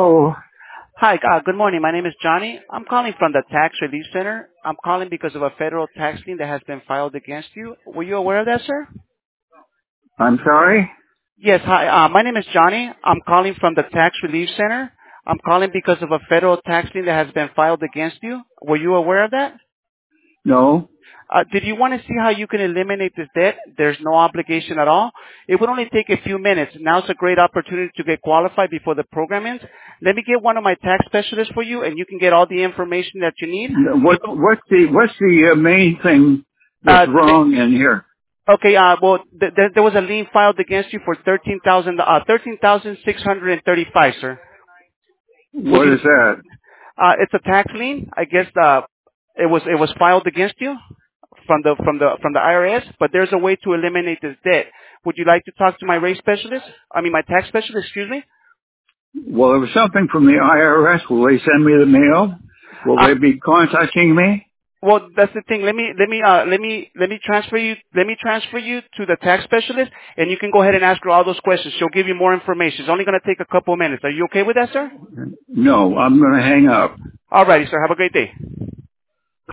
Hello. Hi, good morning. My name is Johnny. I'm calling from the Tax Relief Center. I'm calling because of a federal tax lien that has been filed against you. Were you aware of that, sir? I'm sorry? Yes, hi. My name is Johnny. I'm calling from the Tax Relief Center. I'm calling because of a federal tax lien that has been filed against you. Were you aware of that? No. Did you want to see how you can eliminate this debt? There's no obligation at all. It would only take a few minutes. Now's a great opportunity to get qualified before the program ends. Let me get one of my tax specialists for you, and you can get all the information that you need. What's the main thing that's Uh, wrong in here? okay, well, there was a lien filed against you for $13,635, sir. Would What you? is that? It's a tax lien. I guess it was filed against you from the IRS, but there's a way to eliminate this debt. Would you like to talk to my rate specialist? My tax specialist. Excuse me. Well, it was something from the IRS. Will they send me the mail? Will Uh, they be contacting me? well, that's the thing. Let me transfer you. Let me transfer you to the tax specialist, and you can go ahead and ask her all those questions. She'll give you more information. It's only going to take a couple of minutes. Are you okay with that, sir? No, I'm going to hang up. All righty, sir. Have a great day.